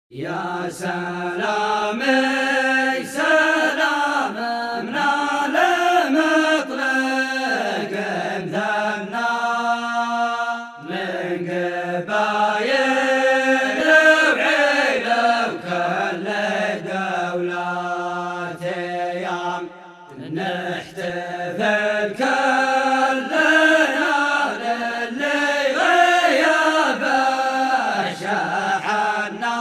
يا سلامي سلام من المطلق مثنى من قبايل وعيل وكل دولات ايام نحتفل كلنا للي غيب شحنا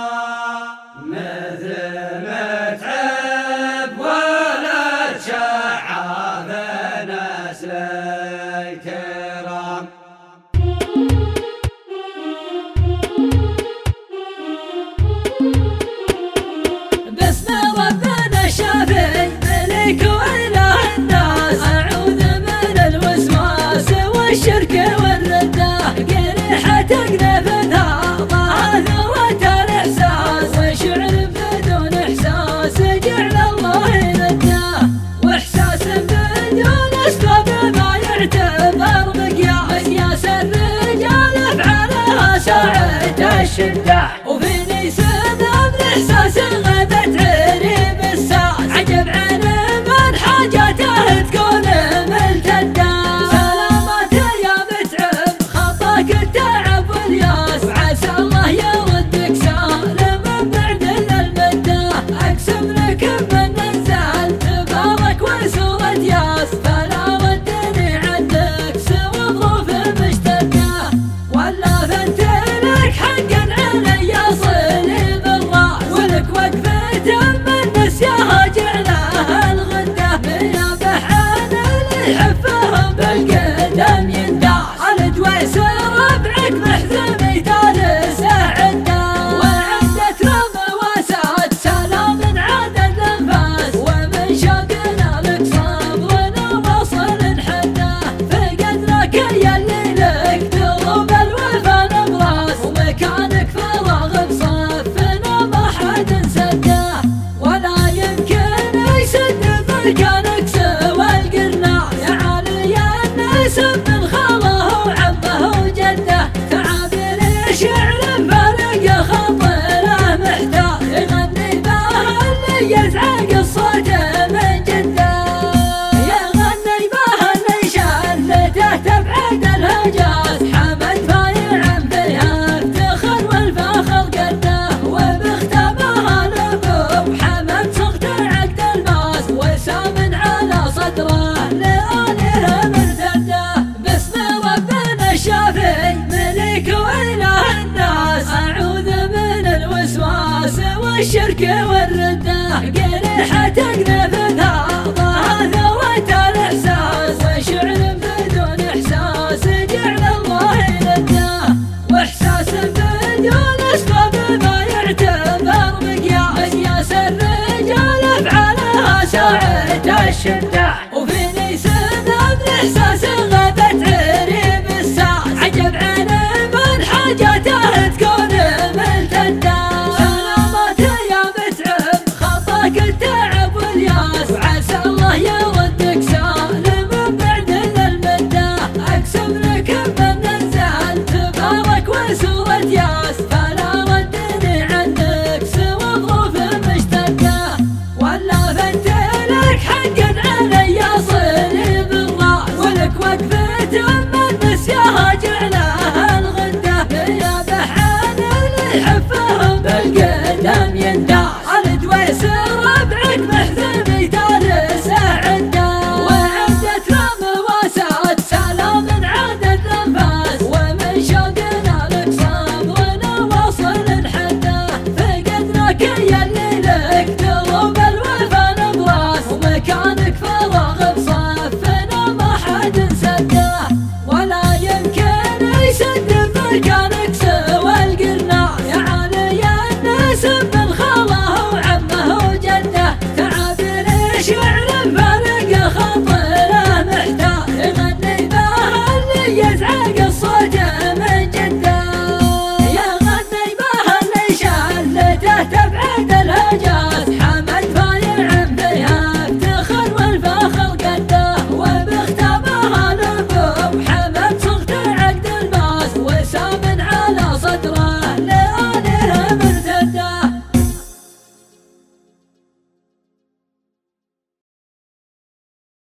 مثل متعب ولد شعب نسل الكرام. باسم ربنا الشافي ملك وإله الناس، أعوذ من الوسواس والشرك والردة، قريحة أقنفتها ضاع ذروة الإحساس، وشعر بدون إحساس جعل الله نداه، وإحساس بدون أسباب ما يعتبر مقياس الرجال أفعالها ساعة الشدة، وفي نسبة بالإحساس غابت عريب الساس، عجب عن من حاجاته تكون ملتدة. سلامات يا متعب خطاك التعب والياس، وعسى الله يردك سالم بعد المدة، أقسم لك من نزل تبارك وسورة ياس، فلا ردني عنك سوى ظروف مشتدة، ولا فنت لك حقا علي صلي بالراس، ولك وقفة من نسياها جعلها الغدة، بيابح عن اللي يحفهم بالقدم ينداس، الجويس ربعك محزمي ثالث عدة، وعدت مواساة سلام عاد الانفاس، ومن شوقنا لك صبرنا واصل حده، فقدرك يلي لك دروب الوفا نبراس، ومكانك فراغ بصفنا ما حد سده، ولا يمكن يسد مكانك سوى القرناس، يا علي النسب من خاله وعمه وجده، تعابير شعر فارق خاطره محتار، يغني به اللي يزعق الصوت من جده، يغني به اللي شلته تبعد الهجاس، حمد بايع فيها افتخر والفخر قده، وبختامها نبو حمد صغت عقد الماس، وسام على صدره لآله مرتده، باسم ربنا الشافي ملك وإله الناس، أعوذ من الوسواس والشرك والردة، قريحة أقنفتها ضاع ذروة الإحساس، وشعر بدون إحساس جعل الله نداه، وإحساس بدون أسباب ما يعتبر مقياس الرجال أفعالها ساعة الشدة، وفي نسبة بالإحساس غابت عريب الساس، عجب عن من حاجاته تكون ملتدة. سلامات يا متعب خطاك التعب والياس، وعسى الله يردك سالم بعد المدة، أقسم لك من نزل تبارك وسورة ياس، فلا ردني عنك سوى ظروف مشتدة، ولا فنت لك حقا علي صلي بالراس، ولك وقفة من نسياها جعلها الغدة، بيابح عن اللي يحفهم بالقدم ينداس.